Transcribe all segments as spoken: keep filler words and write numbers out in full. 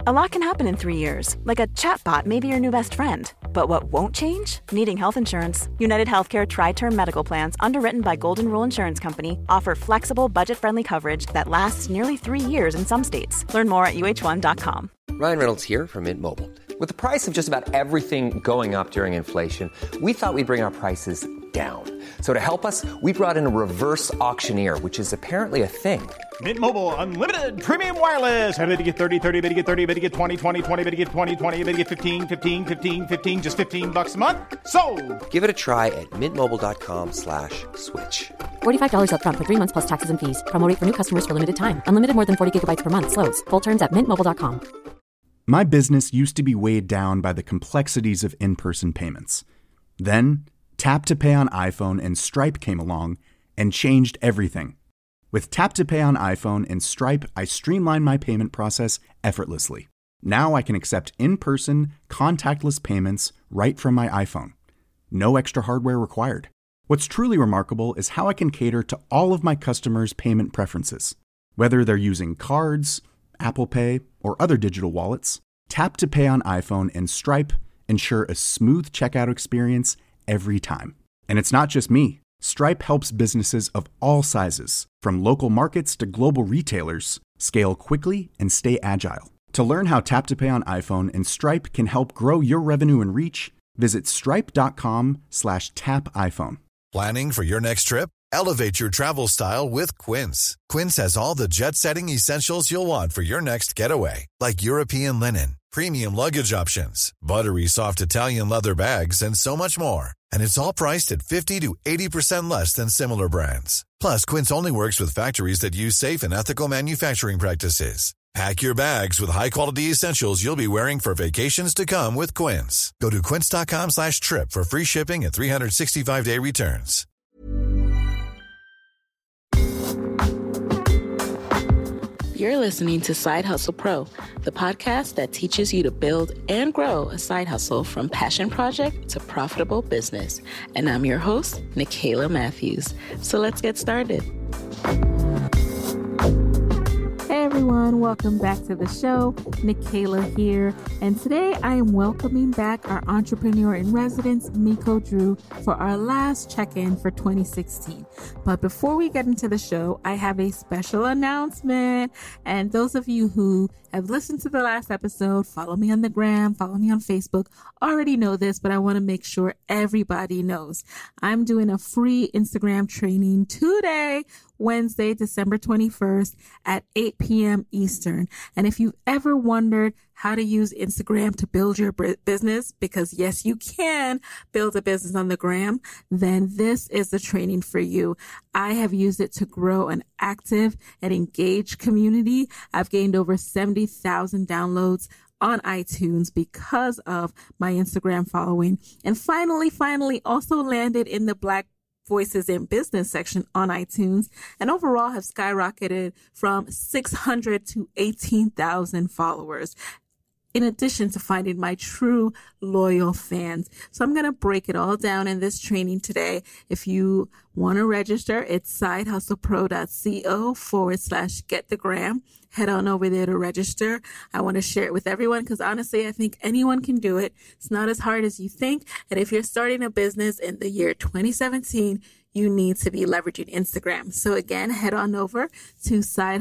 A lot can happen in three years, like a chatbot may be your new best friend. But what won't change? Needing health insurance. United Healthcare Tri-Term Medical Plans, underwritten by Golden Rule Insurance Company, offer flexible, budget-friendly coverage that lasts nearly three years in some states. Learn more at U H one dot com. Ryan Reynolds here from Mint Mobile. With the price of just about everything going up during inflation, we thought we'd bring our prices down. So to help us, we brought in a reverse auctioneer, which is apparently a thing. Mint Mobile Unlimited Premium Wireless. How to get thirty, thirty, how to get thirty, how to get twenty, twenty, twenty, how to get twenty, twenty, how to get fifteen, fifteen, fifteen, fifteen, just fifteen bucks a month? Sold! Give it a try at mintmobile.com slash switch. forty-five dollars up front for three months plus taxes and fees. Promo rate for new customers for limited time. Unlimited more than forty gigabytes per month. Slows full terms at mint mobile dot com. My business used to be weighed down by the complexities of in-person payments. Then, Tap to Pay on iPhone and Stripe came along and changed everything. With Tap to Pay on iPhone and Stripe, I streamlined my payment process effortlessly. Now I can accept in-person, contactless payments right from my iPhone. No extra hardware required. What's truly remarkable is how I can cater to all of my customers' payment preferences. Whether they're using cards, Apple Pay, or other digital wallets, Tap to Pay on iPhone and Stripe ensure a smooth checkout experience every time. And it's not just me. Stripe helps businesses of all sizes, from local markets to global retailers, scale quickly and stay agile. To learn how Tap to Pay on iPhone and Stripe can help grow your revenue and reach, visit stripe.com slash tap iPhone. Planning for your next trip? Elevate your travel style with Quince. Quince has all the jet-setting essentials you'll want for your next getaway, like European linen, premium luggage options, buttery soft Italian leather bags, and so much more. And it's all priced at fifty to eighty percent less than similar brands. Plus, Quince only works with factories that use safe and ethical manufacturing practices. Pack your bags with high-quality essentials you'll be wearing for vacations to come with Quince. Go to quince.com slash trip for free shipping and three sixty-five day returns. You're listening to Side Hustle Pro, the podcast that teaches you to build and grow a side hustle from passion project to profitable business. And I'm your host, Nicaila Matthews. So let's get started. Hey everyone, welcome back to the show. Nicaila here, and today I am welcoming back our entrepreneur in residence, Miko Drew, for our last check-in for twenty sixteen. But before we get into the show, I have a special announcement. And those of you who have listened to the last episode, follow me on the gram, follow me on Facebook, already know this, but I want to make sure everybody knows. I'm doing a free Instagram training today, Wednesday, December twenty-first at eight p.m. Eastern. And if you've ever wondered how to use Instagram to build your business, because yes, you can build a business on the gram, then this is the training for you. I have used it to grow an active and engaged community. I've gained over seventy thousand downloads on iTunes because of my Instagram following. And finally, finally also landed in the Black Voices in Business section on iTunes, and overall have skyrocketed from six hundred to eighteen thousand followers, in addition to finding my true loyal fans. So I'm going to break it all down in this training today. If you want to register, it's sidehustlepro.co forward slash get the gram. Head on over there to register. I want to share it with everyone because honestly, I think anyone can do it. It's not as hard as you think. And if you're starting a business in the year twenty seventeen, you need to be leveraging Instagram. So again, head on over to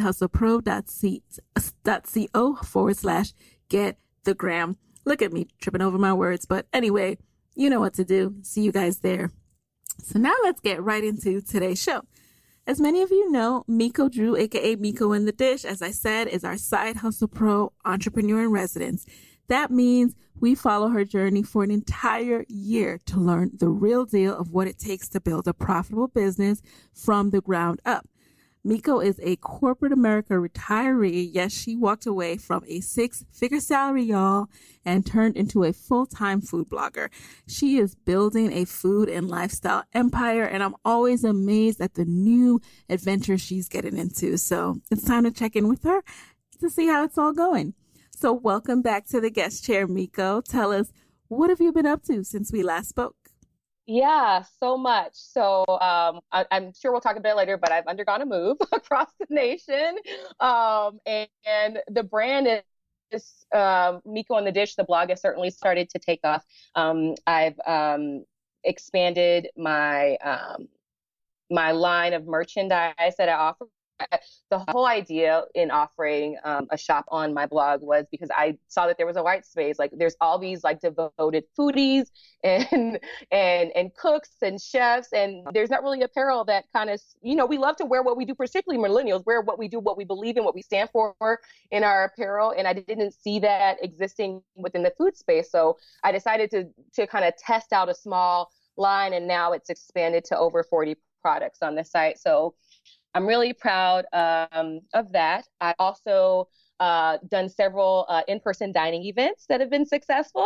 sidehustlepro.co forward slash get the gram. Look at me tripping over my words. But anyway, you know what to do. See you guys there. So now let's get right into today's show. As many of you know, Miko Drew, aka Miko in the Dish, as I said, is our Side Hustle Pro entrepreneur in residence. That means we follow her journey for an entire year to learn the real deal of what it takes to build a profitable business from the ground up. Miko is a corporate America retiree. Yes, she walked away from a six-figure salary, y'all, and turned into a full-time food blogger. She is building a food and lifestyle empire, and I'm always amazed at the new adventures she's getting into. So it's time to check in with her to see how it's all going. So welcome back to the guest chair, Miko. Tell us, what have you been up to since we last spoke? Yeah, so much. So um, I, I'm sure we'll talk a bit later, but I've undergone a move across the nation. Um, and, and the brand is, um, Miko on the Dish, the blog has certainly started to take off. Um, I've um, expanded my um, my line of merchandise that I offer. The whole idea in offering um, a shop on my blog was because I saw that there was a white space. Like there's all these like devoted foodies and and and cooks and chefs, and there's not really apparel that kind of, you know, we love to wear what we do, particularly millennials, wear what we do, what we believe in, what we stand for in our apparel. And I didn't see that existing within the food space. So I decided to to kind of test out a small line, and now it's expanded to over forty products on the site. So I'm really proud um, of that. I also uh, done several uh, in-person dining events that have been successful,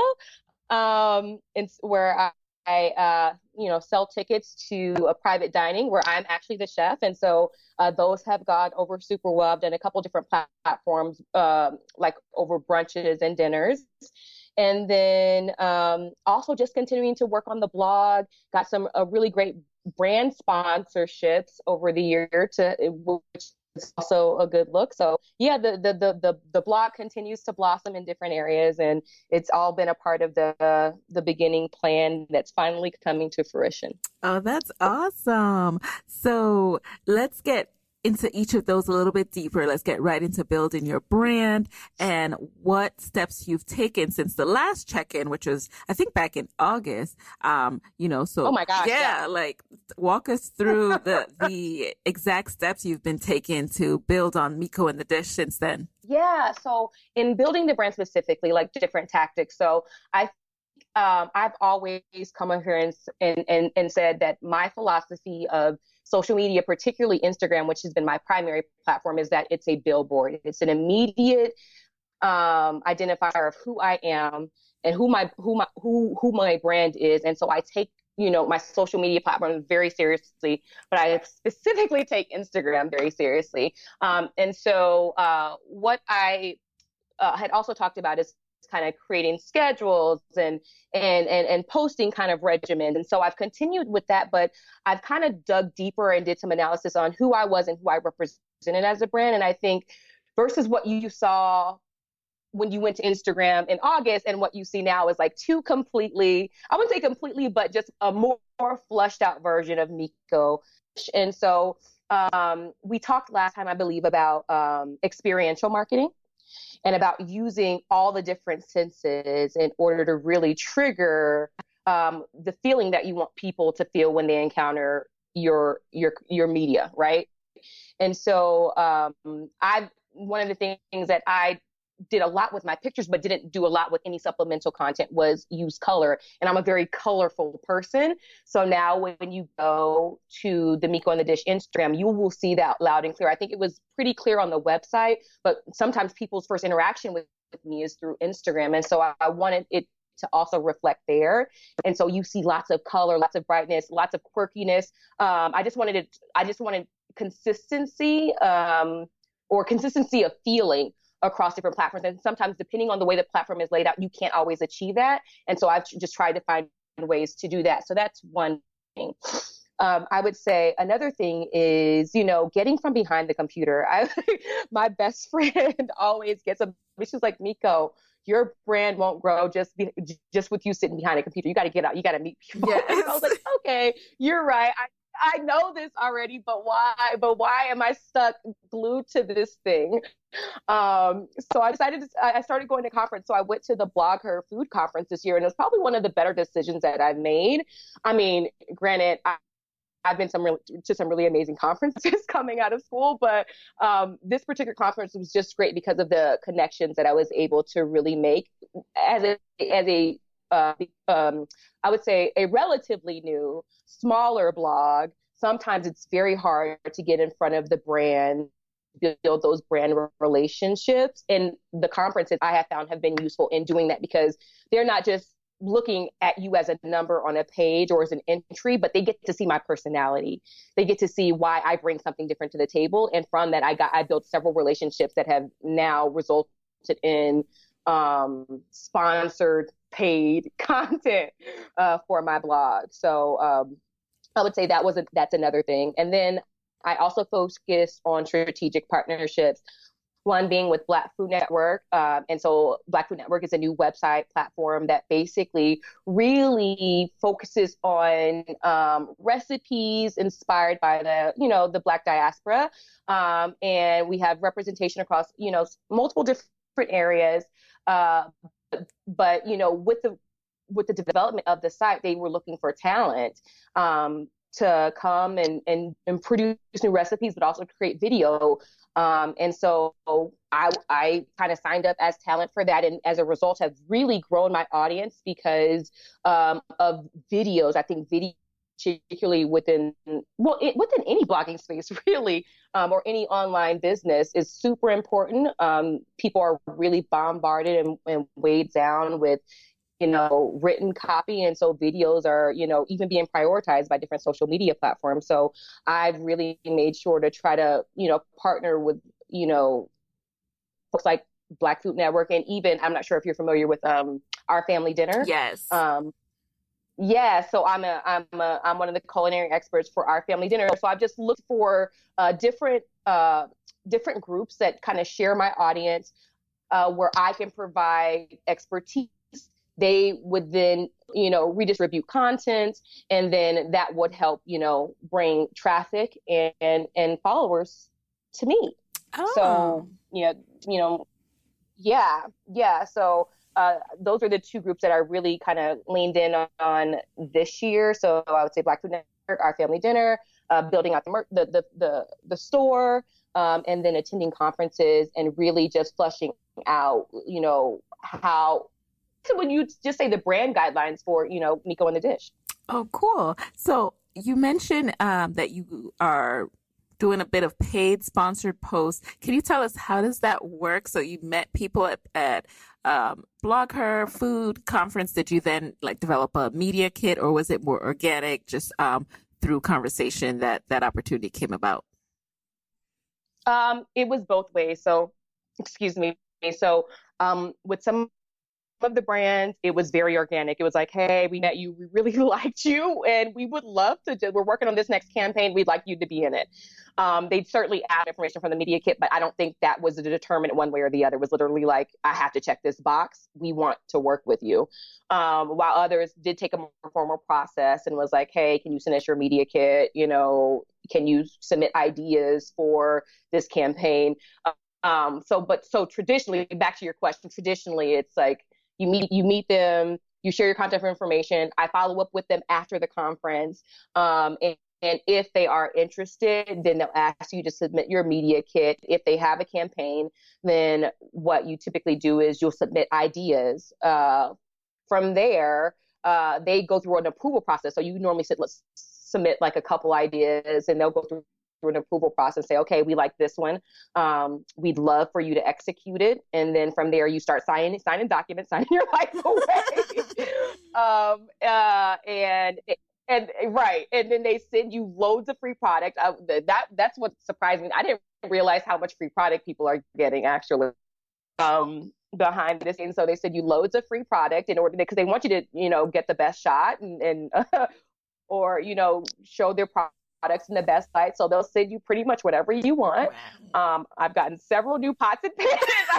um, it's where I, I uh, you know, sell tickets to a private dining where I'm actually the chef, and so uh, those have gone over super well. I've done a couple different platforms, uh, like over brunches and dinners. And then um, also just continuing to work on the blog, got some a really great brand sponsorships over the year, to which is also a good look. So yeah, the the the the, the blog continues to blossom in different areas, and it's all been a part of the uh, the beginning plan that's finally coming to fruition. Oh, that's awesome. So let's get into each of those a little bit deeper. Let's get right into building your brand and what steps you've taken since the last check-in, which was, I think, back in August. Um, you know, so oh my gosh, yeah, yeah. like walk us through the the exact steps you've been taking to build on Miko and the Dish since then. Yeah, so in building the brand specifically, like different tactics. So I Um, I've always come in here and, and, and, and said that my philosophy of social media, particularly Instagram, which has been my primary platform, is that it's a billboard. It's an immediate um, identifier of who I am and who my who my who who my brand is. And so I take, you know, my social media platform very seriously, but I specifically take Instagram very seriously. Um, and so uh, what I uh, had also talked about is kind of creating schedules and, and, and, and posting kind of regimens. And so I've continued with that, but I've kind of dug deeper and did some analysis on who I was and who I represented as a brand. And I think versus what you saw when you went to Instagram in August and what you see now is like two completely, I wouldn't say completely, but just a more, more flushed out version of Miko. And so um, we talked last time, I believe, about um, experiential marketing, and about using all the different senses in order to really trigger um, the feeling that you want people to feel when they encounter your your your media, right? And so um, I one of the things that I did a lot with my pictures, but didn't do a lot with any supplemental content, was use color. And I'm a very colorful person. So now when you go to the Miko and the Dish Instagram, you will see that loud and clear. I think it was pretty clear on the website, but sometimes people's first interaction with me is through Instagram. And so I, I wanted it to also reflect there. And so you see lots of color, lots of brightness, lots of quirkiness. Um, I just wanted it, I just wanted consistency um, or consistency of feeling across different platforms. And sometimes depending on the way the platform is laid out, you can't always achieve that. And so I've just tried to find ways to do that. So that's one thing. Um, I would say another thing is, you know, getting from behind the computer. I, my best friend always gets a, she's like, Miko, your brand won't grow just be, just with you sitting behind a computer. You got to get out. You got to meet people. Yes. I was like, okay, you're right. I, I know this already, but why, but why am I stuck glued to this thing? Um, so I decided to, I started going to conference. So I went to the Blog Her Food Conference this year, and it was probably one of the better decisions that I've made. I mean, granted, I, I've been some really, to some really amazing conferences coming out of school, but um, this particular conference was just great because of the connections that I was able to really make as a, as a, uh, um, I would say a relatively new, smaller blog. Sometimes it's very hard to get in front of the brand, build those brand relationships. And the conferences I have found have been useful in doing that, because they're not just looking at you as a number on a page or as an entry, but they get to see my personality. They get to see why I bring something different to the table. And from that, I got, I built several relationships that have now resulted in um, sponsored paid content uh, for my blog. So um, I would say that was a, that's another thing. And then I also focused on strategic partnerships One being with Black Food Network. Uh, and so Black Food Network is a new website platform that basically really focuses on um, recipes inspired by the, you know, the Black diaspora. Um, and we have representation across, you know, multiple different areas. Uh, but, you know, with the with the development of the site, they were looking for talent um, to come and, and, and produce new recipes, but also create video. Um, and so I, I kind of signed up as talent for that. And as a result, have really grown my audience because um, of videos. I think video, particularly within, well, it, within any blogging space, really, um, or any online business is super important. Um, people are really bombarded and, and weighed down with, you know, written copy. And so videos are, you know, even being prioritized by different social media platforms. So I've really made sure to try to, you know, partner with, you know, folks like Black Food Network. And even, I'm not sure if you're familiar with um, Our Family Dinner. Yes. Um, yeah. So I'm a, I'm a, I'm one of the culinary experts for Our Family Dinner. So I've just looked for uh, different, uh, different groups that kind of share my audience uh, where I can provide expertise. They would then, you know, redistribute content, and then that would help, you know, bring traffic and and, and followers to me. Oh. So, yeah, you know, yeah, yeah. So uh, those are the two groups that I really kind of leaned in on, on this year. So I would say Black Food Network, Our Family Dinner, uh, building out the, mer- the, the the the store, um, and then attending conferences and really just flushing out, you know, how. When you just say the brand guidelines for, you know, Miko and the Dish. Oh, cool. So you mentioned um, that you are doing a bit of paid sponsored posts. Can you tell us how does that work? So you met people at, at um, Blog Her Food Conference. Did you then like develop a media kit, or was it more organic, just um, through conversation that that opportunity came about? Um, it was both ways. So, excuse me. So um, with some of the brands, it was very organic. It was like, hey, we met you, we really liked you, and we would love to do, we're working on this next campaign, we'd like you to be in it. Um, they'd certainly add information from the media kit, but I don't think that was a determinant one way or the other. It was literally like, I have to check this box, we want to work with you. Um, while others did take a more formal process and was like, hey, can you send us your media kit? You know, can you submit ideas for this campaign? Um, so, but so traditionally, back to your question, traditionally it's like, You meet you meet them, you share your contact information. I follow up with them after the conference. Um, and, and if they are interested, then they'll ask you to submit your media kit. If they have a campaign, then what you typically do is you'll submit ideas. Uh, from there, uh, they go through an approval process. So you normally sit, let's submit like a couple ideas, and they'll go through an approval process, say, okay, we like this one. Um, we'd love for you to execute it. And then from there, you start signing, signing documents, signing your life away. um, uh, and, and right. And then they send you loads of free product. Uh, that That's what surprised me. I didn't realize how much free product people are getting actually um, behind this. And so they send you loads of free product in order, because they want you to, you know, get the best shot and, and uh, or, you know, show their product. Products in the best light, so they'll send you pretty much whatever you want. Wow. Um, I've gotten several new pots and pans.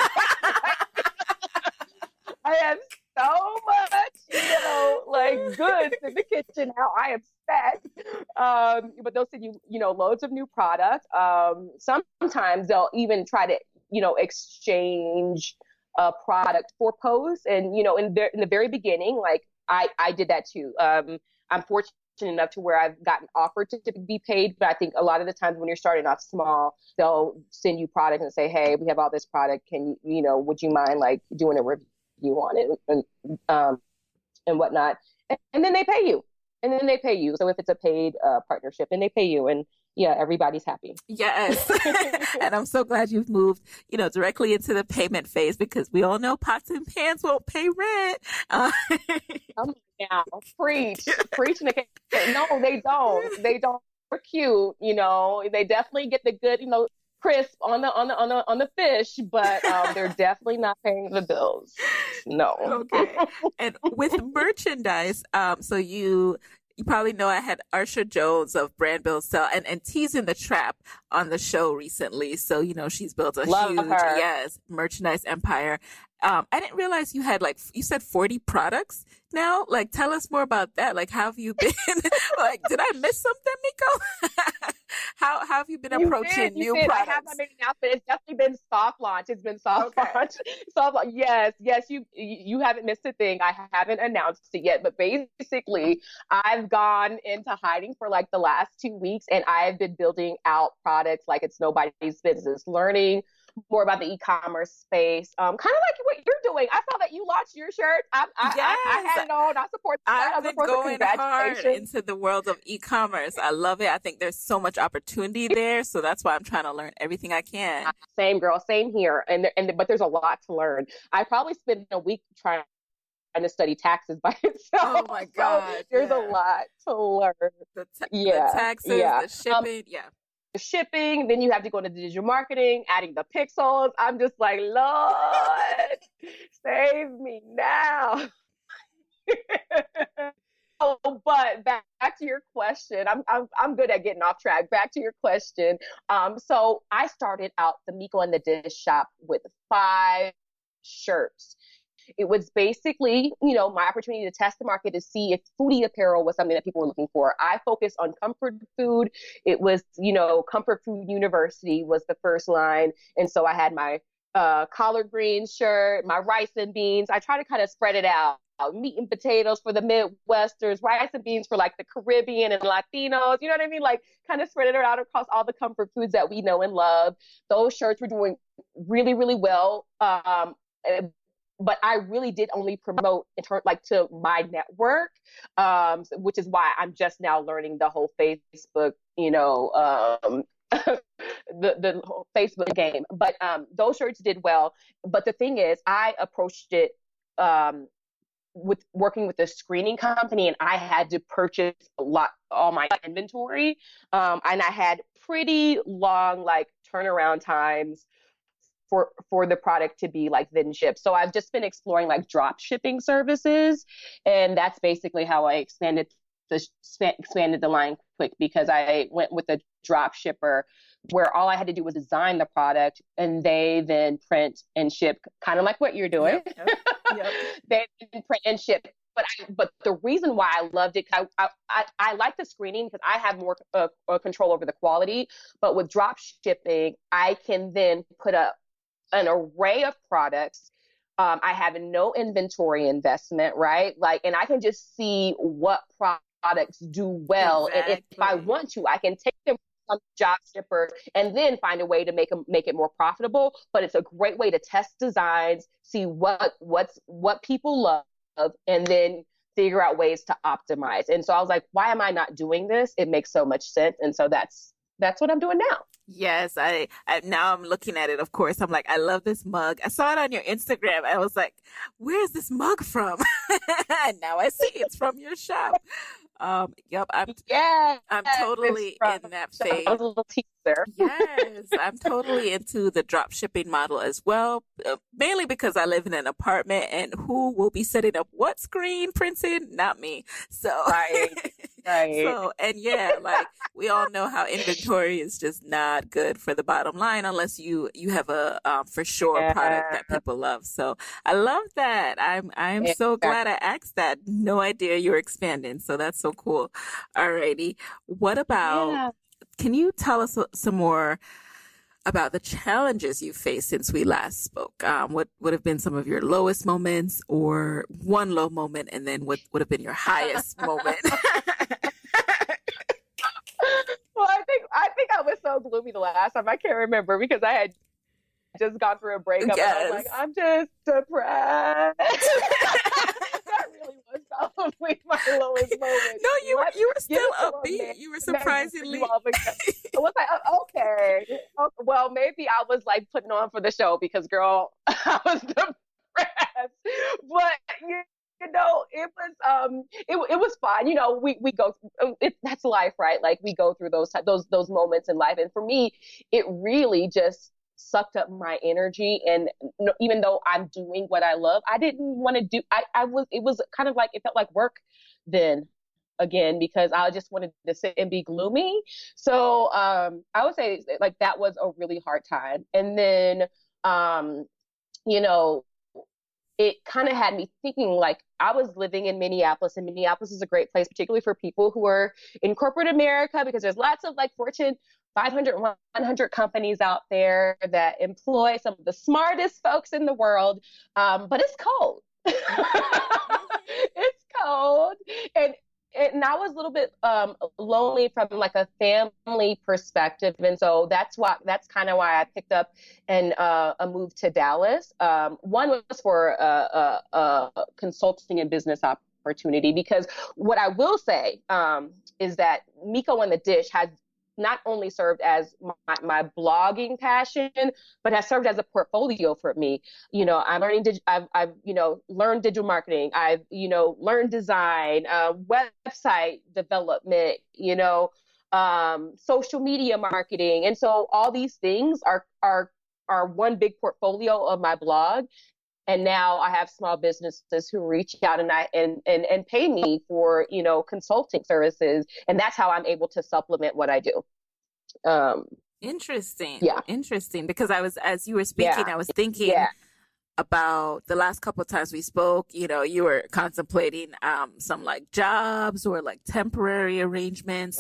I have so much, you know, like goods in the kitchen now. I am set. Um, but they'll send you, you know, loads of new product. Um, sometimes they'll even try to, you know, exchange a product for posts. And, you know, in the in the very beginning, like I I did that too. Um, I'm fortunate enough to where I've gotten offered to, to be paid, but I think a lot of the times when you're starting off small, they'll send you product and say, hey, we have all this product, can you, you know, would you mind like doing a review on it and um and whatnot, and, and then they pay you and then they pay you. So if it's a paid uh, partnership, and they pay you, and yeah, everybody's happy. Yes. And I'm so glad you've moved, you know, directly into the payment phase, because we all know pots and pans won't pay rent. Uh- Come now, preach, preach. No, they don't. They don't. They're cute, you know. They definitely get the good, you know, crisp on the on the on the on the fish, but um, they're definitely not paying the bills. No. Okay. And with merchandise, um, so you you probably know I had Arsha Jones of Brand Build Sell and, and Teasing the Trap on the show recently. So, you know, she's built a Love huge, her. yes, merchandise empire. Um, I didn't realize you had like, you said forty products now. Like, tell us more about that. Like, how have you been? Like, did I miss something, Miko? how, how have you been You approaching did, you new did. products? I have not made an announcement. It's definitely been soft launch. It's been soft Okay. launch. Soft launch. Yes, yes. You you haven't missed a thing. I haven't announced it yet, but basically, I've gone into hiding for like the last two weeks, and I've been building out products like it's nobody's business, learning more about the e-commerce space, um, kind of like what you're doing. I saw that you launched your shirt. I, I, Yes. I, I had it on. I support that. I've I been support the going hard congratulations. into the world of e-commerce. I love it. I think there's so much opportunity there. So that's why I'm trying to learn everything I can. Same girl, same here. And and but there's a lot to learn. I probably spent a week trying to study taxes by itself. Oh my So God, there's yeah. a lot to learn. The, ta- Yeah, the taxes, yeah. the shipping. yeah. The shipping, then you have to go into digital marketing, adding the pixels. I'm just like, Lord, save me now. Oh, but back, back to your question. I'm, I'm I'm good at getting off track. Back to your question. Um, so I started out the Miko and the Dish shop with five shirts. It was basically, you know, my opportunity to test the market to see if foodie apparel was something that people were looking for. I focused on comfort food. It was, you know, Comfort Food University was the first line. And so I had my uh, collard green shirt, my rice and beans. I try to kind of spread it out. Meat and potatoes for the Midwesters, rice and beans for like the Caribbean and Latinos. You know what I mean? Like kind of spread it out across all the comfort foods that we know and love. Those shirts were doing really, really well. Um, but I really did only promote in turn like to my network, um, which is why I'm just now learning the whole Facebook, you know, um, the the whole Facebook game. But um, those shirts did well. But the thing is, I approached it um, with working with a screening company, and I had to purchase a lot, all my inventory, um, and I had pretty long like turnaround times for for the product to be like then shipped. So I've just been exploring like drop shipping services, and that's basically how I expanded the expanded the line quick, because I went with a drop shipper where all I had to do was design the product and they then print and ship, kind of like what you're doing. Yep, yep, yep. They then print and ship. But I, but the reason why I loved it, I I, I, I like the screening because I have more uh, control over the quality. But with drop shipping, I can then put up an array of products. Um, I have no inventory investment, right? Like, and I can just see what products do well. Exactly. And if I want to, I can take them from job shipper and then find a way to make them make it more profitable. But it's a great way to test designs, see what what's what people love, and then figure out ways to optimize. And so I was like, why am I not doing this? It makes so much sense. And so that's that's what I'm doing now. Yes, I, I now I'm looking at it. Of course, I'm like, I love this mug. I saw it on your Instagram. I was like, where's this mug from? And now I see it's from your shop. Um, yep, I'm yeah, I'm totally in that phase. A little teaser. Yes, I'm totally into the drop shipping model as well, uh, mainly because I live in an apartment, and who will be setting up what screen printing? Not me. So, right, right. So, and yeah, like we all know how inventory is just not good for the bottom line unless you you have a um, for sure yeah. product that people love. So, I love that. I'm I'm yeah. so glad I asked that. No idea you were expanding, so that's so cool. Alrighty, what about? Yeah. Can you tell us some more about the challenges you faced since we last spoke? Um, what would have been some of your lowest moments, or one low moment, and then what would have been your highest moment? Well, I think I think I was so gloomy the last time. I can't remember because I had just gone through a breakup. Yes. And I was like, I'm just depressed. That really was probably my lowest moment. No, you were you were still upbeat. upbeat. You were surprisingly. I was like, okay. Well, maybe I was like putting on for the show because, girl, I was depressed. But you, you know, it was um, it it was fun. You know, we we go. It, that's life, right? Like we go through those those those moments in life, and for me, it really just sucked up my energy. And even though I'm doing what I love, I didn't want to do, I, I was, it was kind of like, it felt like work then. again because I just wanted to sit and be gloomy. So um, I would say like that was a really hard time. And then, um, you know, it kind of had me thinking like I was living in Minneapolis, and Minneapolis is a great place, particularly for people who are in corporate America, because there's lots of like Fortune five hundred, one hundred companies out there that employ some of the smartest folks in the world. Um, but it's cold. It's cold. And And I was a little bit um, lonely from like a family perspective. And so that's why, that's kind of why I picked up and uh, a move to Dallas. Um, one was for a, a, a consulting and business opportunity, because what I will say um, is that Miko and the Dish has not only served as my, my blogging passion, but has served as a portfolio for me. You know, I'm learning, dig- I've, I've, you know, learned digital marketing. I've, you know, learned design, uh, website development, you know, um, social media marketing. And so all these things are, are, are one big portfolio of my blog. And now I have small businesses who reach out and I and, and and pay me for, you know, consulting services. And that's how I'm able to supplement what I do. Um, Interesting. Yeah. Interesting. Because I was, as you were speaking, Yeah. I was thinking Yeah. about the last couple of times we spoke. You know, you were contemplating um, some like jobs or like temporary arrangements.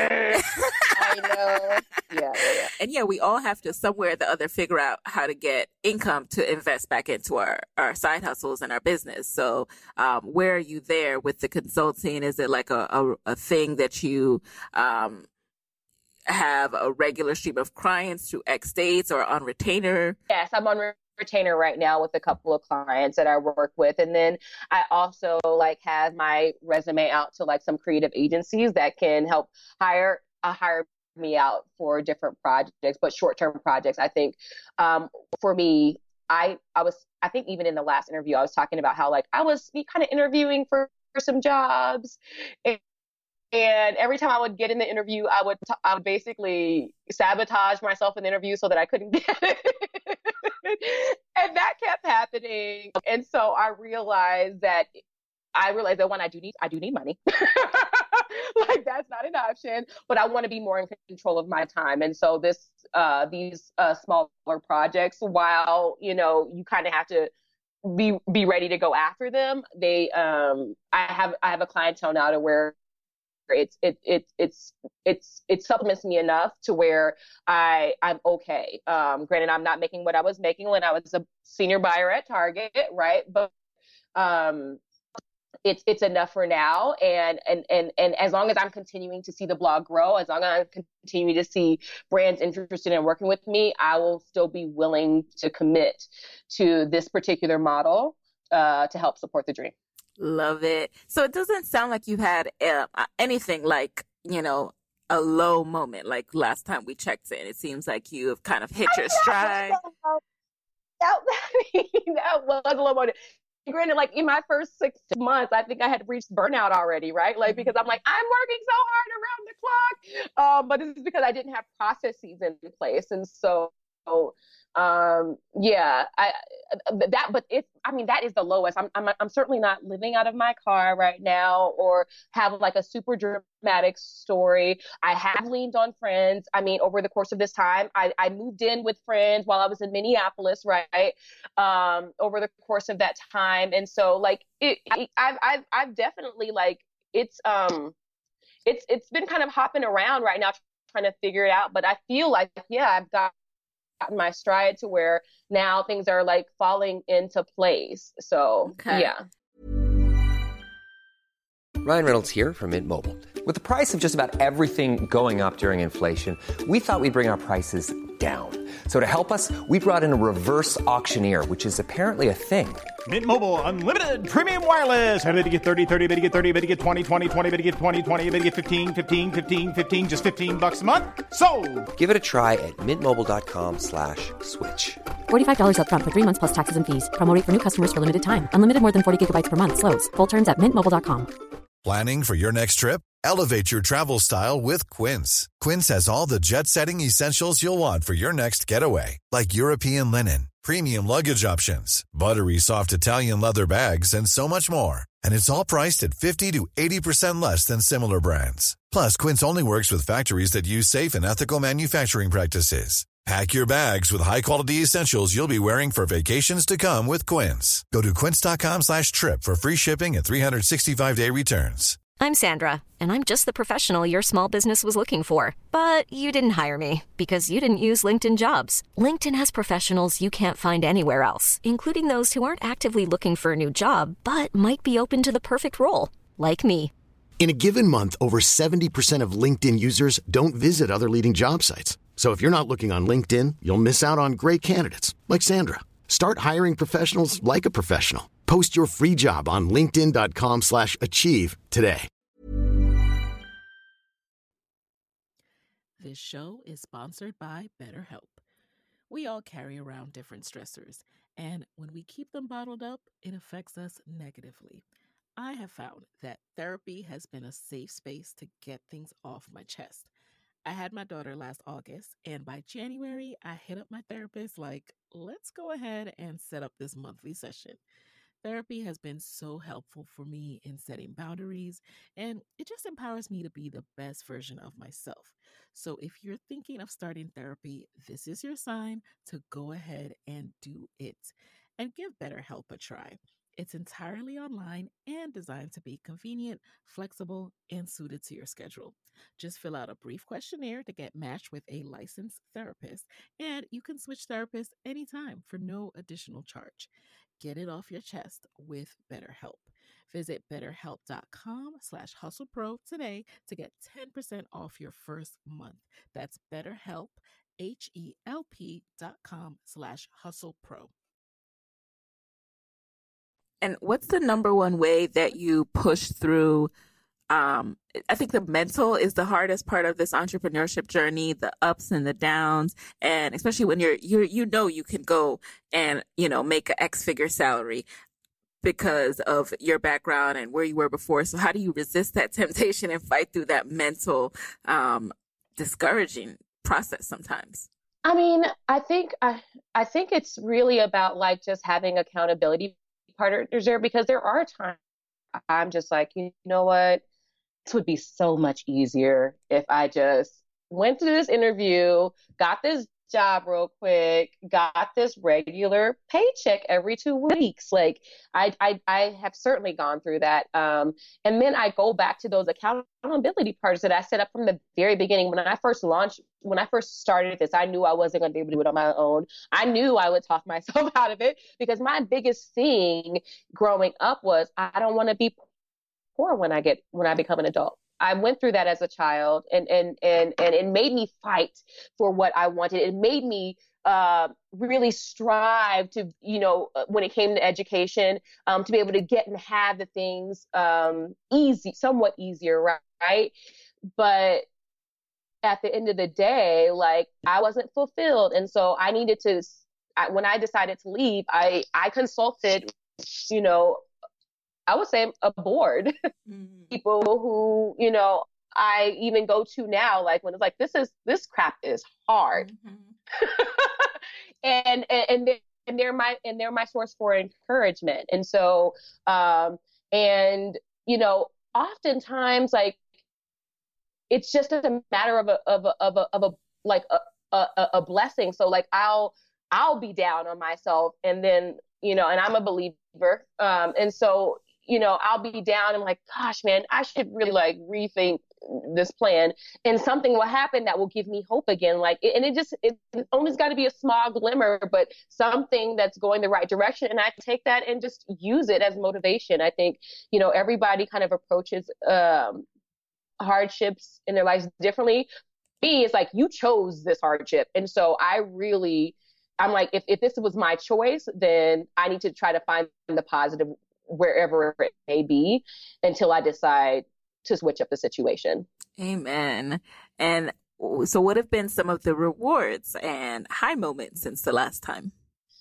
I know. Yeah, yeah, yeah. And yeah, we all have to somewhere or the other figure out how to get income to invest back into our, our side hustles and our business. So um, where are you there with the consulting? Is it like a, a, a thing that you um, have a regular stream of clients through X dates or on retainer? Yes, I'm on re- retainer right now with a couple of clients that I work with. And then I also like have my resume out to like some creative agencies that can help hire, uh, hire me out for different projects, but short-term projects. I think um, for me, I, I was, I think even in the last interview, I was talking about how like I was kind of interviewing for, for some jobs. And, and every time I would get in the interview, I would, t- I would basically sabotage myself in the interview so that I couldn't get it. And that kept happening. And so I realized that I realized that one, I do need, I do need money. Like that's not an option, but I want to be more in control of my time. And so this, uh, these uh, smaller projects, while, you know, you kind of have to be, be ready to go after them. They, um, I have, I have a clientele now to where it's, it, it, it's, it's, it supplements me enough to where I, I'm okay. Um, granted, I'm not making what I was making when I was a senior buyer at Target. Right. But, um, it's it's enough for now. And, and and and as long as I'm continuing to see the blog grow, as long as I continue to see brands interested in working with me, I will still be willing to commit to this particular model uh, to help support the dream. Love it. So it doesn't sound like you had uh, anything like, you know, a low moment like last time we checked in. It seems like you have kind of hit your stride. That, that was a low moment. Granted, like in my first six months, I think I had reached burnout already, right? Like, because I'm like, I'm working so hard around the clock. Um, but this is because I didn't have processes in place. And so, um, yeah, I, that, but it's, I mean, that is the lowest. I'm, I'm, I'm certainly not living out of my car right now or have like a super dramatic story. I have leaned on friends. I mean, over the course of this time, I, I moved in with friends while I was in Minneapolis, right? Um, over the course of that time. And so like, it, I, I've, I've, I've definitely like, it's, um, it's, it's been kind of hopping around right now, trying to figure it out. But I feel like, yeah, I've got, gotten my stride to where now things are like falling into place. So Okay. yeah. Ryan Reynolds here from Mint Mobile. With the price of just about everything going up during inflation, we thought we'd bring our prices down. So to help us, we brought in a reverse auctioneer, which is apparently a thing. Mint Mobile Unlimited Premium Wireless. How to get thirty, thirty, how to get thirty, how to get twenty, twenty, twenty, how to get twenty, twenty, how to get fifteen, fifteen, fifteen, fifteen, just fifteen bucks a month? Sold! Give it a try at mintmobile.com slash switch. forty-five dollars up front for three months plus taxes and fees. Promo rate for new customers for limited time. Unlimited more than forty gigabytes per month. Slows full terms at mint mobile dot com. Planning for your next trip? Elevate your travel style with Quince. Quince has all the jet-setting essentials you'll want for your next getaway, like European linen, premium luggage options, buttery soft Italian leather bags, and so much more. And it's all priced at fifty to eighty percent less than similar brands. Plus, Quince only works with factories that use safe and ethical manufacturing practices. Pack your bags with high-quality essentials you'll be wearing for vacations to come with Quince. Go to quince.com slash trip for free shipping and three sixty-five day returns. I'm Sandra, and I'm just the professional your small business was looking for. But you didn't hire me because you didn't use LinkedIn Jobs. LinkedIn has professionals you can't find anywhere else, including those who aren't actively looking for a new job, but might be open to the perfect role, like me. In a given month, over seventy percent of LinkedIn users don't visit other leading job sites. So if you're not looking on LinkedIn, you'll miss out on great candidates like Sandra. Start hiring professionals like a professional. Post your free job on linkedin.com slash achieve today. This show is sponsored by BetterHelp. We all carry around different stressors, and when we keep them bottled up, it affects us negatively. I have found that therapy has been a safe space to get things off my chest. I had my daughter last August, and by January, I hit up my therapist like, let's go ahead and set up this monthly session. Therapy has been so helpful for me in setting boundaries, and it just empowers me to be the best version of myself. So if you're thinking of starting therapy, this is your sign to go ahead and do it and give BetterHelp a try. It's entirely online and designed to be convenient, flexible, and suited to your schedule. Just fill out a brief questionnaire to get matched with a licensed therapist, and you can switch therapists anytime for no additional charge. Get it off your chest with BetterHelp. Visit betterhelp.com slash hustlepro today to get ten percent off your first month. That's BetterHelp, H-E-L-P dot com slash hustlepro. And what's the number one way that you push through? Um, I think the mental is the hardest part of this entrepreneurship journey, the ups and the downs. And especially when you're, you're, you know, you can go and, you know, make an X figure salary because of your background and where you were before. So how do you resist that temptation and fight through that mental, um, discouraging process sometimes? I mean, I think, I, I think it's really about like just having accountability partners there, because there are times I'm just like, you know what, this would be so much easier if I just went to this interview, got this job real quick, got this regular paycheck every two weeks. Like I, I, I have certainly gone through that. Um, and then I go back to those accountability parts that I set up from the very beginning. When I first launched, when I first started this, I knew I wasn't going to be able to do it on my own. I knew I would talk myself out of it, because my biggest thing growing up was I don't want to be poor when I get, when I become an adult. I went through that as a child, and, and, and, and it made me fight for what I wanted. It made me uh, really strive to, you know, when it came to education, um, to be able to get and have the things um, easy, somewhat easier, right? But at the end of the day, like I wasn't fulfilled. And so I needed to, I, when I decided to leave, I, I consulted, you know, I would say a board, mm-hmm. people who, you know, I even go to now, like when it's like, this is, this crap is hard. Mm-hmm. and, and, and they're, and they're my, and they're my source for encouragement. And so, um, and, you know, oftentimes like, it's just a matter of a, of a, of a, of a like a, a, a blessing. So like, I'll, I'll be down on myself, and then, you know, and I'm a believer. Um, and so, you know, I'll be down and like, gosh, man, I should really like rethink this plan, and something will happen that will give me hope again. Like, and it just, it only's got to be a small glimmer, but something that's going the right direction. And I take that and just use it as motivation. I think, you know, everybody kind of approaches um, hardships in their lives differently. Me, it's like, you chose this hardship. And so I really, I'm like, if, if this was my choice, then I need to try to find the positive wherever it may be until I decide to switch up the situation. Amen. And so what have been some of the rewards and high moments since the last time?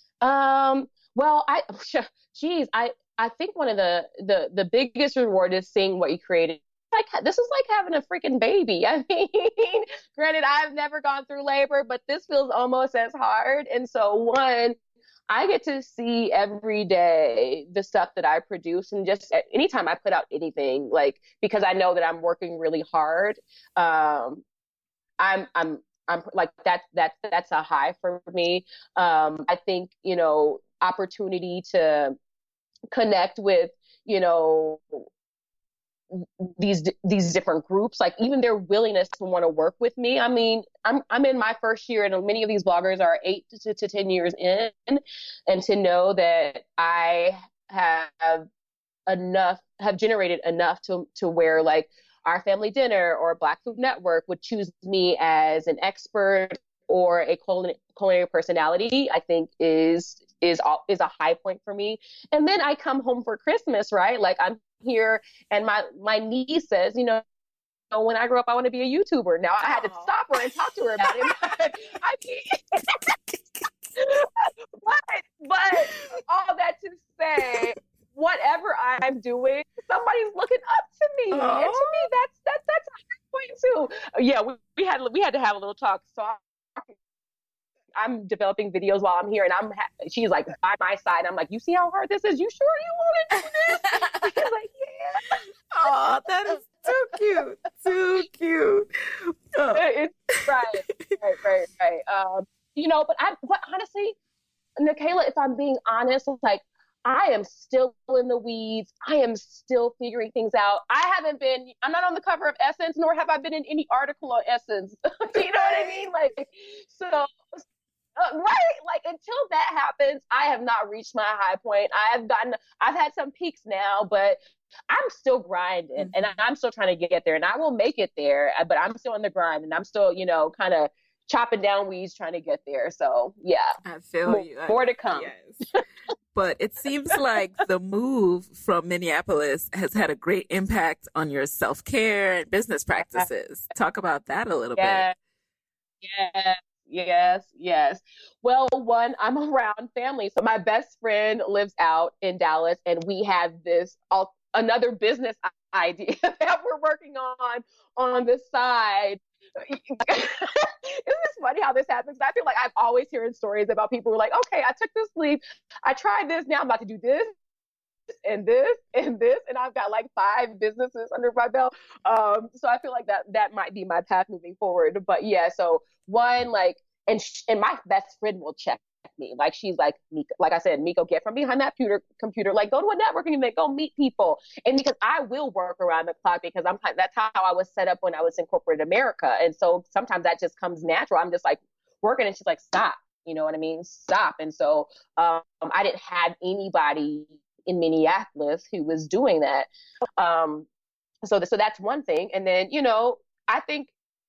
Um, well, I, geez, I, I think one of the, the, the biggest reward is seeing what you created. Like, this is like having a freaking baby. I mean, granted, I've never gone through labor, but this feels almost as hard. And so one, I get to see every day the stuff that I produce, and just anytime I put out anything, like, because I know that I'm working really hard, um, I'm, I'm, I'm like that, that, that's a high for me. Um, I think, you know, opportunity to connect with, you know, these these different groups, like even their willingness to want to work with me. I mean, I'm I'm in my first year, and many of these bloggers are eight to, to ten years in, and to know that I have enough, have generated enough to to where like our family dinner or Black Food Network would choose me as an expert or a culinary personality, I think is is is a high point for me. And then I come home for Christmas, right? Like I'm here, and my my niece says, you know, when I grow up, I want to be a YouTuber. Now I had to stop her and talk to her about it. But, I mean, but, but all that to say, whatever I'm doing, somebody's looking up to me, Aww. And to me, that's that's that's a high point too. Yeah, we, we had we had to have a little talk. So I, I'm developing videos while I'm here, and I'm. Ha- she's like by my side. I'm like, you see how hard this is? You sure you want to do this? She's like, yeah. Oh, that is too cute, too cute. Oh. It's right, right, right, right. Um, you know, but I, but honestly, Nicaila, if I'm being honest, it's like I am still in the weeds. I am still figuring things out. I haven't been. I'm not on the cover of Essence, nor have I been in any article on Essence. You know what I mean? Like, so. Uh, right, like until that happens, I have not reached my high point. I have gotten, I've had some peaks now, but I'm still grinding, mm-hmm. and I'm still trying to get there, and I will make it there. But I'm still in the grind, and I'm still, you know, kind of chopping down weeds trying to get there. So yeah, I feel more, you. More to come. Yes. But it seems like the move from Minneapolis has had a great impact on your self-care and business practices. Talk about that a little yeah. bit. Yeah. Yes, yes. Well, one, I'm around family. So my best friend lives out in Dallas, and we have this all, another business idea that we're working on on the side. Isn't this funny how this happens? I feel like I've always hearing stories about people who are like, okay, I took this leap, I tried this, now I'm about to do this and this and this, and I've got like five businesses under my belt. Um, so I feel like that that might be my path moving forward. But yeah, so one, like, and sh- and my best friend will check me. Like she's like, Miko, like I said, Miko, get from behind that computer, computer, like go to a networking event, go meet people. And because I will work around the clock, because I'm that's how I was set up when I was in corporate America. And so sometimes that just comes natural. I'm just like working, and she's like, stop. You know what I mean? Stop. And so um, I didn't have anybody in Minneapolis who was doing that. Um, so, th- so that's one thing. And then, you know, I think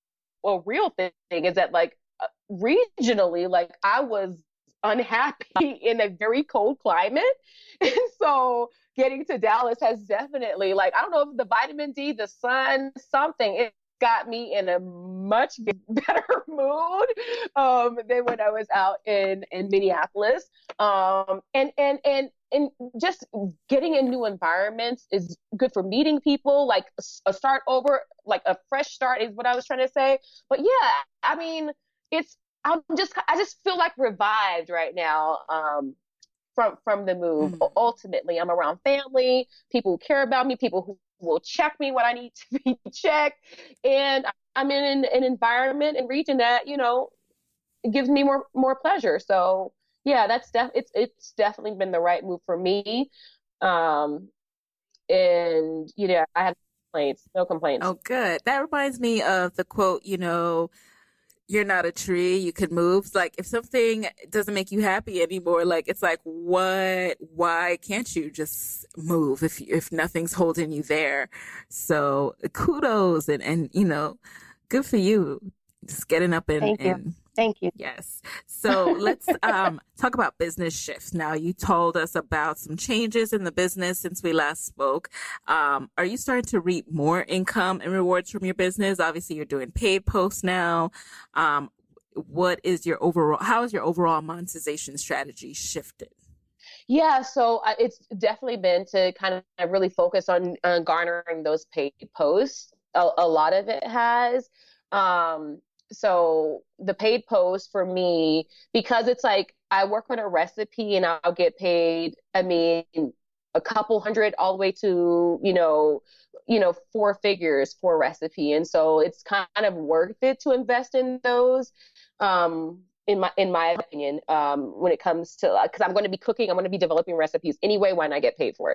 a real thing is that like uh, regionally, like I was unhappy in a very cold climate. And so getting to Dallas has definitely, like, I don't know if the vitamin D, the sun, something, it got me in a much better mood um, than when I was out in, in Minneapolis. Um, and, and, and, and just getting in new environments is good for meeting people, like a start over, like a fresh start is what I was trying to say. But yeah, I mean, it's, I'm just, I just feel like revived right now um, from, from the move. Mm-hmm. Ultimately, I'm around family, people who care about me, people who will check me when I need to be checked. And I'm in an, an environment and region that, you know, it gives me more, more pleasure. So yeah, that's def- it's, it's definitely been the right move for me. Um, and, you know, I have complaints, no complaints. Oh, good. That reminds me of the quote, you know, you're not a tree, you can move. It's like if something doesn't make you happy anymore, like it's like, what, why can't you just move if, if nothing's holding you there? So kudos and, and, you know, good for you. Just getting up and, Thank you. and Thank you. Yes. So let's um, talk about business shifts. Now, you told us about some changes in the business since we last spoke. Um, are you starting to reap more income and rewards from your business? Obviously, you're doing paid posts now. Um, what is your overall, how is your overall monetization strategy shifted? Yeah, so uh, it's definitely been to kind of really focus on uh, garnering those paid posts. A, a lot of it has. Um, so the paid post for me, because it's like I work on a recipe and I'll get paid, I mean, a couple hundred all the way to, you know, you know, four figures for a recipe. And so it's kind of worth it to invest in those, um, in my, in my opinion, um, when it comes to, because I'm going to be cooking, I'm going to be developing recipes anyway when I get paid for it.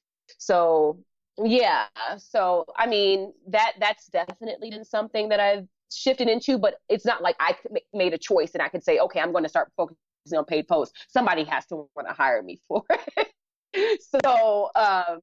So yeah. So, I mean, that, that's definitely been something that I've shifted into, but it's not like I made a choice and I could say, okay, I'm going to start focusing on paid posts. Somebody has to want to hire me for it. So, um,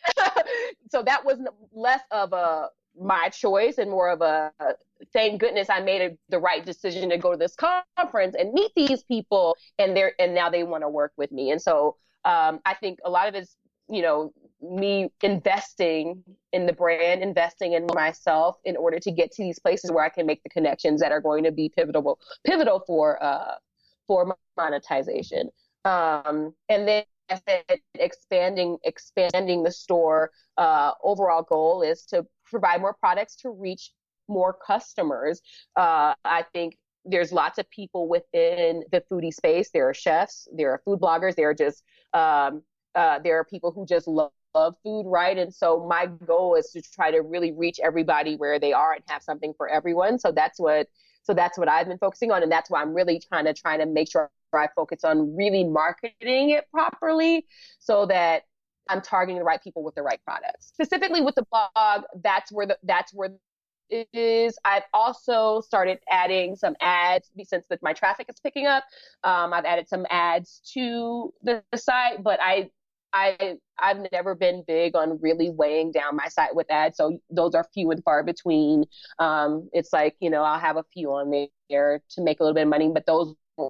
so that was less of a my choice and more of a thank goodness I made a, the right decision to go to this conference and meet these people, and they're and now they want to work with me. And so um, I think a lot of it's, you know, me investing in the brand, investing in myself in order to get to these places where I can make the connections that are going to be pivotal pivotal for uh, for monetization. Um, and then I said, expanding, expanding the store, uh, overall goal is to provide more products to reach more customers. Uh, I think there's lots of people within the foodie space. There are chefs, there are food bloggers, there are just, um, uh, there are people who just love, love food, right? And so my goal is to try to really reach everybody where they are and have something for everyone. So that's what, so that's what I've been focusing on. And that's why I'm really trying to, trying to make sure I focus on really marketing it properly so that I'm targeting the right people with the right products. Specifically with the blog, that's where the, that's where it is. I've also started adding some ads since the, my traffic is picking up. Um, I've added some ads to the, the site, but I, I, I've never been big on really weighing down my site with ads. So those are few and far between. Um, it's like, you know, I'll have a few on there to make a little bit of money, but those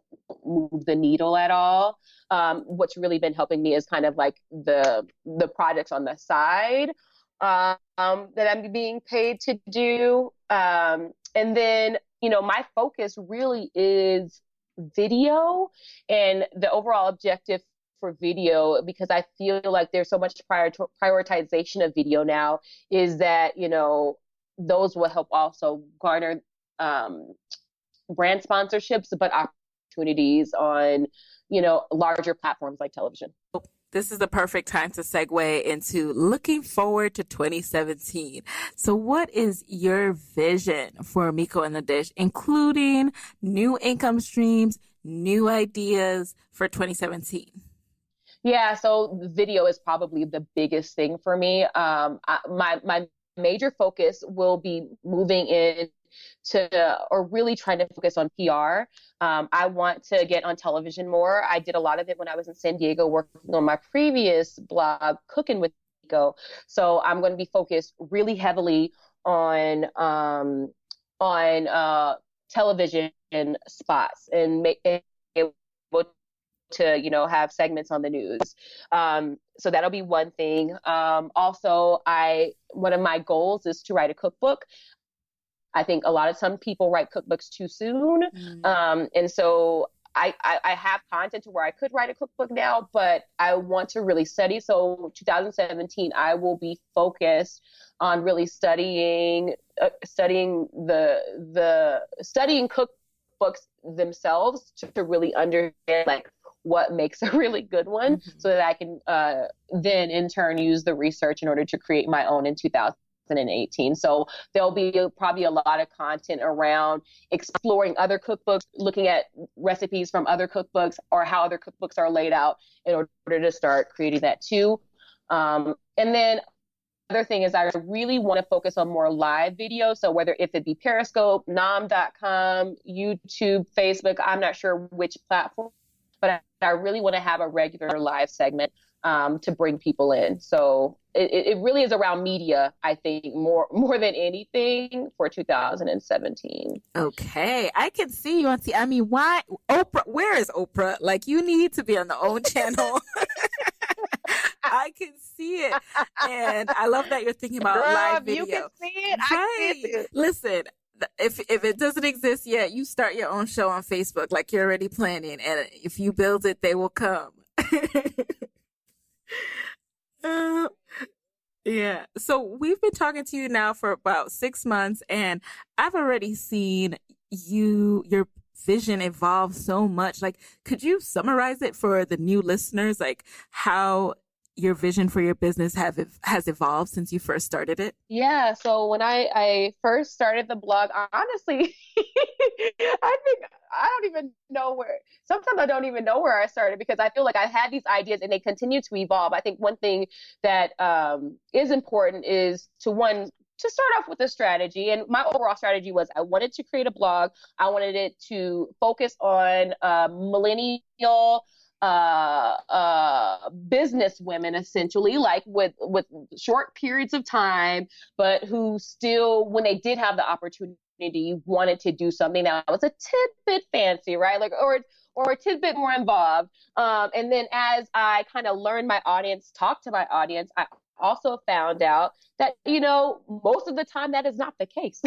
move the needle at all. Um, what's really been helping me is kind of like the the projects on the side um, that I'm being paid to do. Um, and then, you know, my focus really is video and the overall objective for video, because I feel like there's so much prior prioritization of video now, is that, you know, those will help also garner um, brand sponsorships, but opportunities on, you know, larger platforms like television. This is the perfect time to segue into looking forward to twenty seventeen. So what is your vision for Miko and the Dish, including new income streams, new ideas for twenty seventeen? Yeah, so the video is probably the biggest thing for me. Um, I, my my major focus will be moving in to, or really trying to focus on P R. Um, I want to get on television more. I did a lot of it when I was in San Diego working on my previous blog, Cooking with Miko. So I'm going to be focused really heavily on um, on uh, television spots and make it to, you know, have segments on the news. Um, so that'll be one thing. Um, also, I one of my goals is to write a cookbook. I think a lot of some people write cookbooks too soon. Mm. Um, and so I, I, I have content to where I could write a cookbook now, but I want to really study. So twenty seventeen, I will be focused on really studying, uh, studying the, the studying cookbooks themselves to, to really understand like what makes a really good one, mm-hmm. so that I can uh, then in turn use the research in order to create my own in two thousand eighteen. So there'll be probably a lot of content around exploring other cookbooks, looking at recipes from other cookbooks or how other cookbooks are laid out in order to start creating that too. Um, and then other thing is I really want to focus on more live video. So whether if it be Periscope, nom dot com, YouTube, Facebook, I'm not sure which platform, but I, I really want to have a regular live segment um, to bring people in. So it, it really is around media, I think, more more than anything for two thousand seventeen. Okay. I can see you on T V. I mean, why? Oprah, where is Oprah? Like, you need to be on the OWN channel. I can see it. And I love that you're thinking about Girl, live video. You can see it. Right. I can see it. Listen, if if it doesn't exist yet, you start your own show on Facebook like you're already planning. And if you build it, they will come. uh, yeah. So we've been talking to you now for about six months, and I've already seen you, your vision evolved so much. Like, could you summarize it for the new listeners? Like how your vision for your business have has evolved since you first started it? Yeah. So when I, I first started the blog, honestly, I think I don't even know where, sometimes I don't even know where I started because I feel like I had these ideas and they continue to evolve. I think one thing that um, is important is to one, to start off with a strategy. And my overall strategy was I wanted to create a blog. I wanted it to focus on uh, millennial uh, uh, business women, essentially, like with, with short periods of time, but who still, when they did have the opportunity, wanted to do something that was a tidbit fancy, right? Like, or, or a tidbit more involved. Um, and then as I kind of learned my audience, talked to my audience, I also found out that, you know, most of the time that is not the case.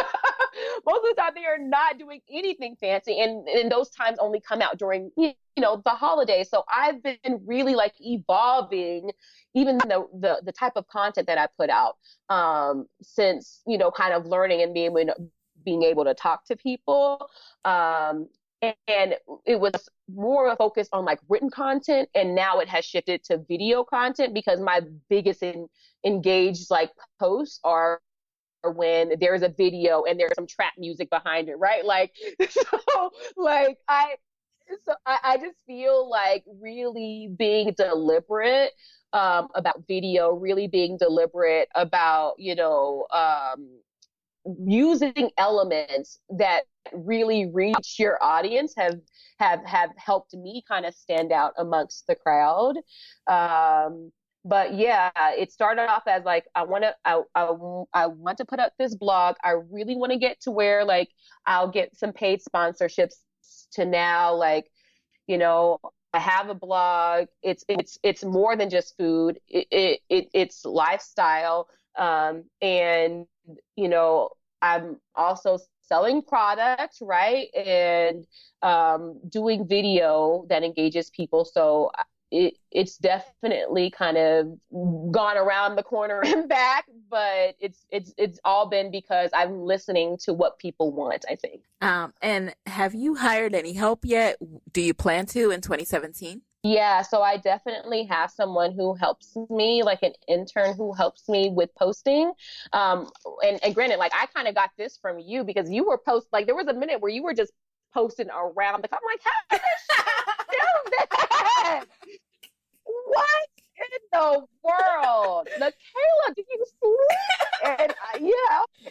Most of the time they are not doing anything fancy. And, and those times only come out during, you know, the holidays. So I've been really like evolving even the, the, the type of content that I put out um, since, you know, kind of learning and being able to, being able to talk to people. Um, and, and it was more of a focus on like written content. And now it has shifted to video content because my biggest in, engaged like posts are when there's a video and there's some trap music behind it, right? Like, so like I, so I, I just feel like really being deliberate um, about video, really being deliberate about, you know, um, using elements that really reach your audience have, have, have helped me kind of stand out amongst the crowd. Um, But yeah, it started off as like, I want to, I, I, I want to put up this blog. I really want to get to where like, I'll get some paid sponsorships to now, like, you know, I have a blog. It's, it's, it's more than just food. It, it, it it's lifestyle. Um, and, you know, I'm also selling products, right? And, um, doing video that engages people. So It, it's definitely kind of gone around the corner and back, but it's it's it's all been because I'm listening to what people want, I think. Um, and have you hired any help yet? Do you plan to in twenty seventeen? Yeah, so I definitely have someone who helps me, like an intern who helps me with posting. Um, and, and granted, like I kind of got this from you because you were post like there was a minute where you were just posting around the. I'm like, how did you do that? What in the world? Nikayla, did you sleep? And uh, yeah.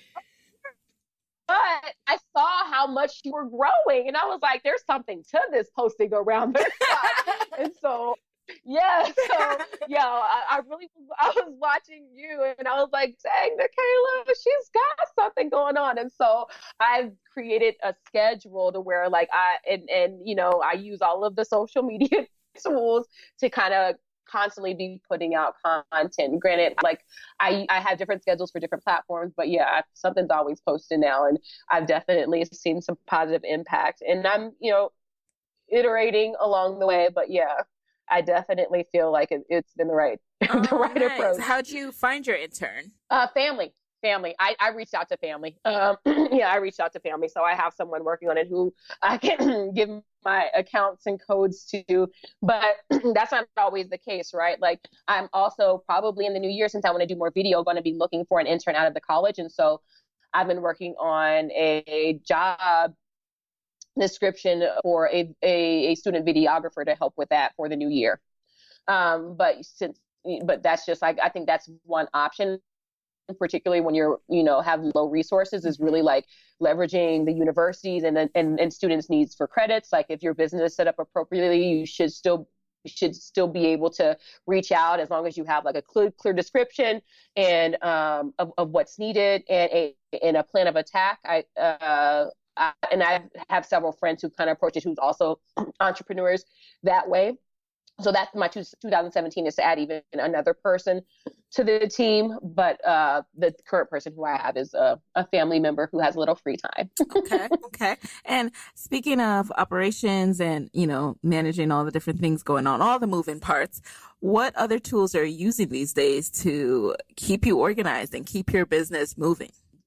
But I saw how much you were growing. And I was like, there's something to this posting around the clock. And so, yeah. So, yeah, I, I really, I was watching you and I was like, dang, Nikayla, she's got something going on. And so I've created a schedule to where like I, and, and, you know, I use all of the social media tools to kind of constantly be putting out content. Granted, like I, I have different schedules for different platforms, but yeah, something's always posted now, and I've definitely seen some positive impact. And I'm, you know, iterating along the way, but yeah, I definitely feel like it, it's been the right, oh, the right nice. approach. How'd you find your intern? Uh, family. Family. I, I reached out to family. Um, yeah, I reached out to family. So I have someone working on it who I can give my accounts and codes to, but that's not always the case, right? Like I'm also probably in the new year, since I want to do more video, going to be looking for an intern out of the college. And so I've been working on a job description for a, a, a student videographer to help with that for the new year. Um, but since, but that's just like, I think that's one option, particularly when you're, you know, have low resources, is really like leveraging the universities and, and, and students' needs for credits. Like if your business is set up appropriately, you should still you should still be able to reach out as long as you have like a clear, clear description and um, of, of what's needed and a, and a plan of attack. I, uh, I and I have several friends who kind of approach it, who's also entrepreneurs that way. So that's my two, twenty seventeen is to add even another person to the team. But uh, the current person who I have is a, a family member who has a little free time. Okay. Okay. And speaking of operations and, you know, managing all the different things going on, all the moving parts, what other tools are you using these days to keep you organized and keep your business moving?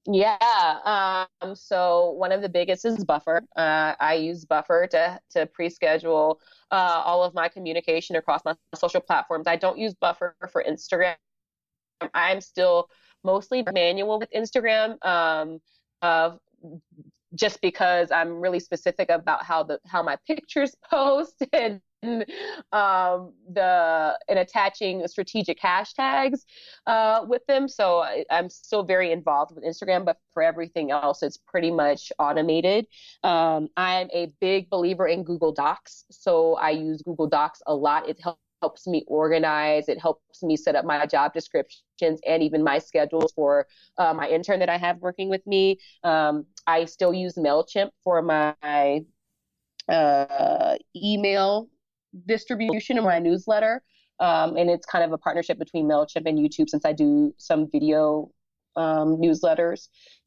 Yeah. Um, so one of the biggest is Buffer. Uh, I use Buffer to to pre-schedule uh, all of my communication across my social platforms. I don't use Buffer for Instagram. I'm still mostly manual with Instagram, um, uh, just because I'm really specific about how the how my pictures post and um, the and attaching strategic hashtags uh, with them. So I, I'm still very involved with Instagram, but for everything else, it's pretty much automated. Um, I'm a big believer in Google Docs, so I use Google Docs a lot. It helps. helps me organize. It helps me set up my job descriptions and even my schedules for uh, my intern that I have working with me. Um, I still use MailChimp for my uh, email distribution and my newsletter. Um, and it's kind of a partnership between MailChimp and YouTube since I do some video um, newsletters.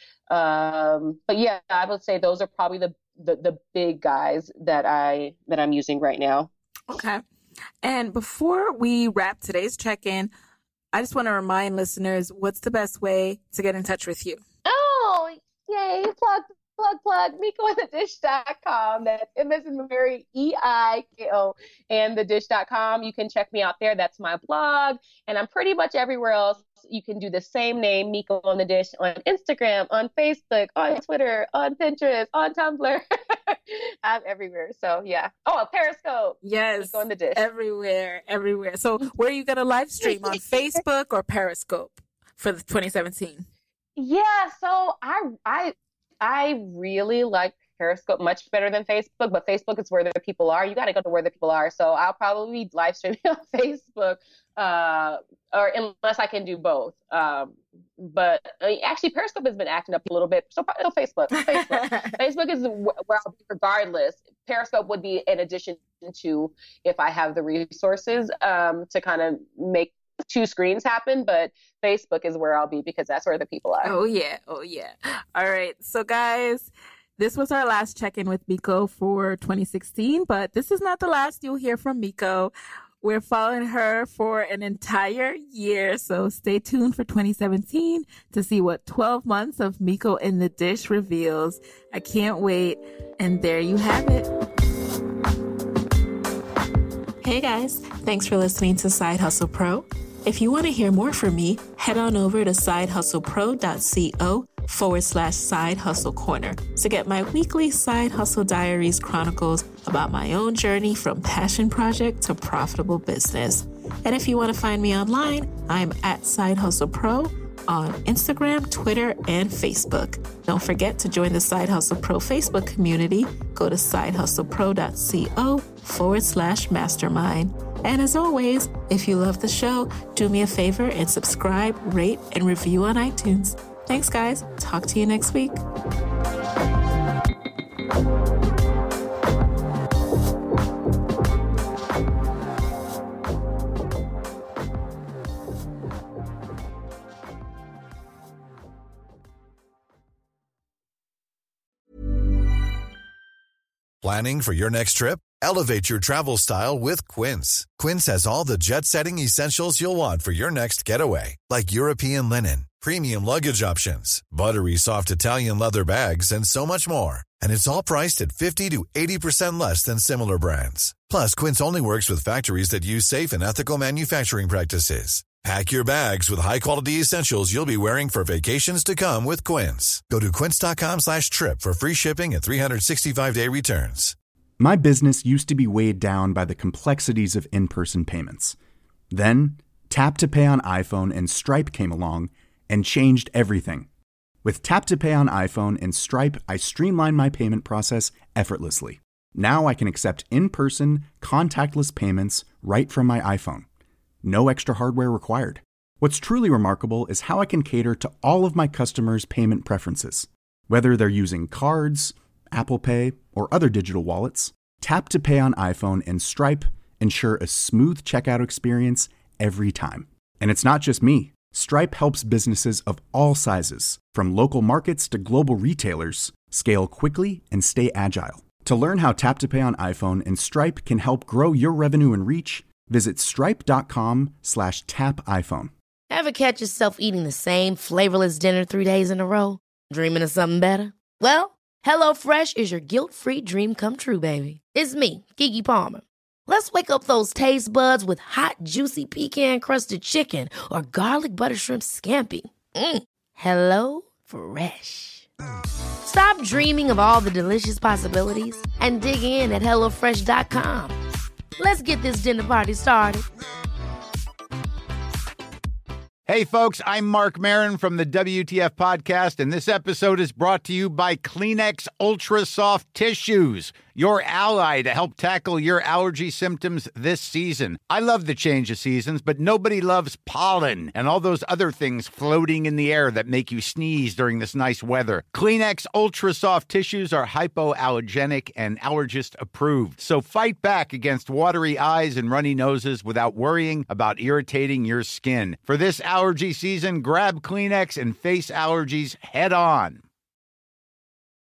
Um, but yeah, I would say those are probably the, the, the big guys that I, that I'm using right now. Okay. And before we wrap today's check-in, I just want to remind listeners, what's the best way to get in touch with you? Oh, yay. Plug, plug, plug. Miko and the dish dot com. That's M as in Mary, E I K O, and the dish dot com. You can check me out there. That's my blog. And I'm pretty much everywhere else. You can do the same name, Miko on the Dish, on Instagram, on Facebook, on Twitter, on Pinterest, on Tumblr. I'm everywhere. So, yeah. Oh, Periscope. Yes. Miko on the Dish. Everywhere, everywhere. So, where are you going to live stream? On Facebook or Periscope for the twenty seventeen? Yeah. So, I, I, I really like Periscope much better than Facebook, but Facebook is where the people are. You got to go to where the people are. So I'll probably be live streaming on Facebook, uh, or unless I can do both. Um, but I mean, actually, Periscope has been acting up a little bit. So no, Facebook, Facebook, Facebook is where I'll be regardless. Periscope would be an addition to if I have the resources um, to kind of make two screens happen, but Facebook is where I'll be because that's where the people are. Oh yeah, oh yeah. All right, so guys. This was our last check-in with Miko for twenty sixteen, but this is not the last you'll hear from Miko. We're following her for an entire year, so stay tuned for twenty seventeen to see what twelve months of Miko in the Dish reveals. I can't wait. And there you have it. Hey guys, thanks for listening to Side Hustle Pro. If you want to hear more from me, head on over to sidehustlepro.co forward slash side hustle corner to get my weekly Side Hustle Diaries chronicles about my own journey from passion project to profitable business. And if you want to find me online, I'm at Side Hustle Pro on Instagram, Twitter, and Facebook. Don't forget to join the Side Hustle Pro Facebook community. Go to sidehustlepro.co forward slash mastermind. And as always, if you love the show, do me a favor and subscribe, rate, and review on iTunes. Thanks, guys. Talk to you next week. Planning for your next trip? Elevate your travel style with Quince. Quince has all the jet-setting essentials you'll want for your next getaway, like European linen, premium luggage options, buttery soft Italian leather bags, and so much more. And it's all priced at fifty to eighty percent less than similar brands. Plus, Quince only works with factories that use safe and ethical manufacturing practices. Pack your bags with high-quality essentials you'll be wearing for vacations to come with Quince. Go to quince.com slash trip for free shipping and three sixty-five day returns. My business used to be weighed down by the complexities of in-person payments. Then, Tap to Pay on iPhone and Stripe came along and changed everything. With Tap to Pay on iPhone and Stripe, I streamlined my payment process effortlessly. Now I can accept in-person, contactless payments right from my iPhone. No extra hardware required. What's truly remarkable is how I can cater to all of my customers' payment preferences. Whether they're using cards, Apple Pay, or other digital wallets, Tap to Pay on iPhone and Stripe ensure a smooth checkout experience every time. And it's not just me. Stripe helps businesses of all sizes, from local markets to global retailers, scale quickly and stay agile. To learn how Tap to Pay on iPhone and Stripe can help grow your revenue and reach, visit stripe.com slash tap iPhone. Ever catch yourself eating the same flavorless dinner three days in a row? Dreaming of something better? Well, HelloFresh is your guilt-free dream come true, baby. It's me, Keke Palmer. Let's wake up those taste buds with hot, juicy pecan-crusted chicken or garlic butter shrimp scampi. Mm. Hello Fresh. Stop dreaming of all the delicious possibilities and dig in at hello fresh dot com. Let's get this dinner party started. Hey, folks, I'm Mark Maron from the W T F Podcast, and this episode is brought to you by Kleenex Ultra Soft Tissues, your ally to help tackle your allergy symptoms this season. I love the change of seasons, but nobody loves pollen and all those other things floating in the air that make you sneeze during this nice weather. Kleenex Ultra Soft Tissues are hypoallergenic and allergist approved, so fight back against watery eyes and runny noses without worrying about irritating your skin. For this allergy season, grab Kleenex and face allergies head on.